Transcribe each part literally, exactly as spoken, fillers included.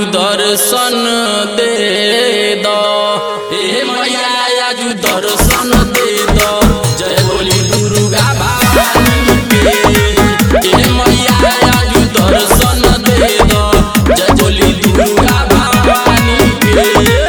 दर्शन दे दो ए मैया आजू दर्शन दे दो। जय बोली दुर्गा भवानी के ए मैया आजू दर्शन दे दो। जय बोली दुर्गा भवानी के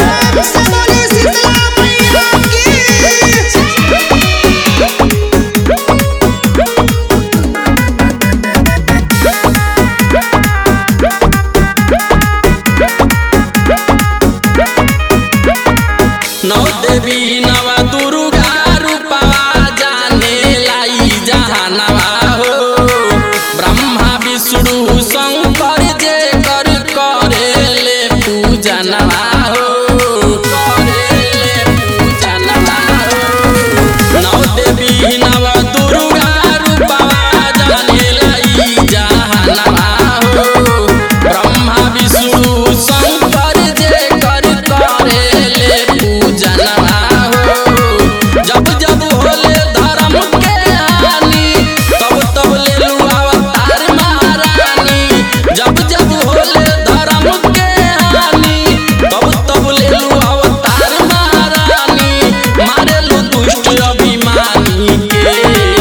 नौ देवी नवा दुर्गा रूपवा जाने लाई जहानवा हो। ब्रह्मा विष्णु शंकर जे कर करे ले पूजनवा हो करे ले पूजनवा हो। नौ देवी नवा दुर्गा रूपवा जाने लाई जहानवा हो। ब्रह्मा विष्णु शंकर जे कर करे ले पूजनवा हो। जब जब होले धर्म के हानि तब तब ले लू अवतार महारानी। जब जब होले धर्म के हानि तब तब ले लू अवतार महारानी। मारे लू दुष्ट अभिमानी के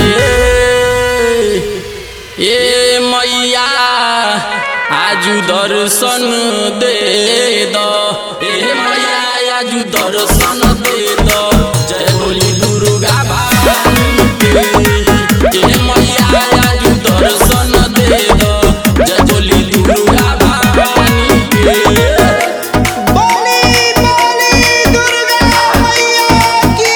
ए मैया आजू दर्शन दे दो ए मैया आजू दर्शन दे दो। जय बोली दुर्गा भवानी के ए मैया आजू दर्शन दे दो। जय बोली दुर्गा भवानी के बोली बोली दुर्गा मैया की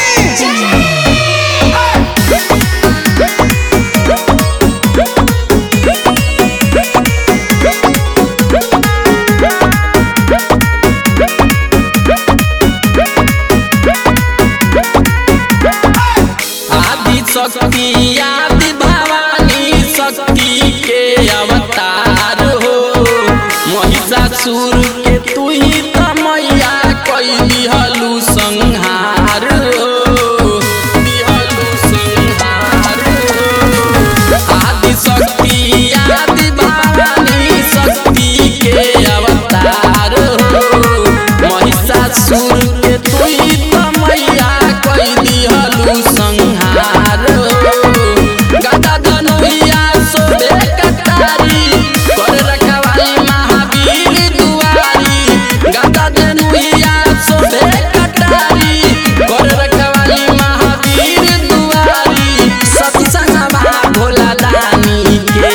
आदि शक्ति आदि भवानी शक्ति के अवतार हो। महिषासुर के तू ही त मैया कई दिहलू संहार हो दिहलू संहार हो। आदि शक्ति आदि भवानी शक्ति के अवतार हो। महिषासुर के तू ही त मैया कई दिहलू संहार हो। गदा धनुया सोबे कटारी कर रखवाली महावीर दुआरी। गदा धनुया सोबे कटारी कर रखवाली महावीर दुआरी। सती संगमा भोला दानी के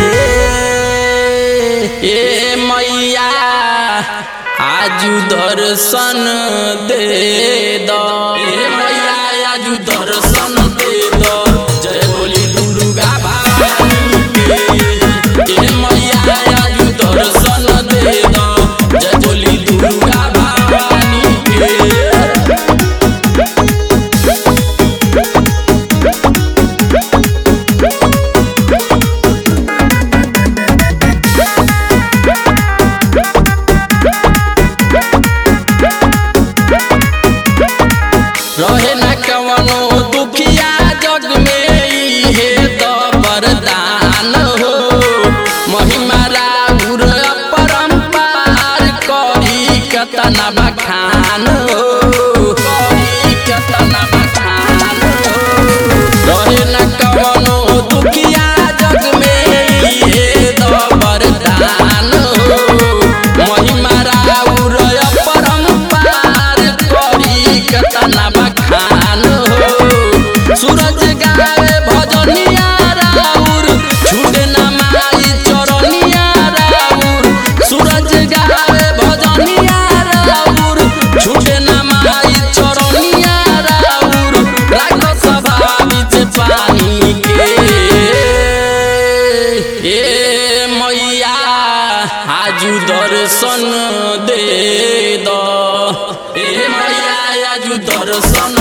ए मैया आजू दर्शन दे दो ए मैया आजू दर्शन दे दो। जय बोली दुर्गा भवानी के ए मैया आजू दर्शन दे दो। जय बोली दुर्गा भवानी के रहे न कवनो दुखिया जग में इहे तो वरदान हो। महिमा राउर अपरंपार करी कतना बखान हो करी कतना बखान हो। रहे न कवनो दुखिया जग में इहे तो वरदान हो। महिमा राउर अपरंपार करी कतना बखान हो। सूरज गावे भजनिया राउर छूटे न माई चरनिया राउर। सूरज गावे भजनिया राउर छूटे न माई चरनिया राउर। राख सभा बीच पानी के ए मैया आजू दर्शन दे दो ए मैया आजू दर्शन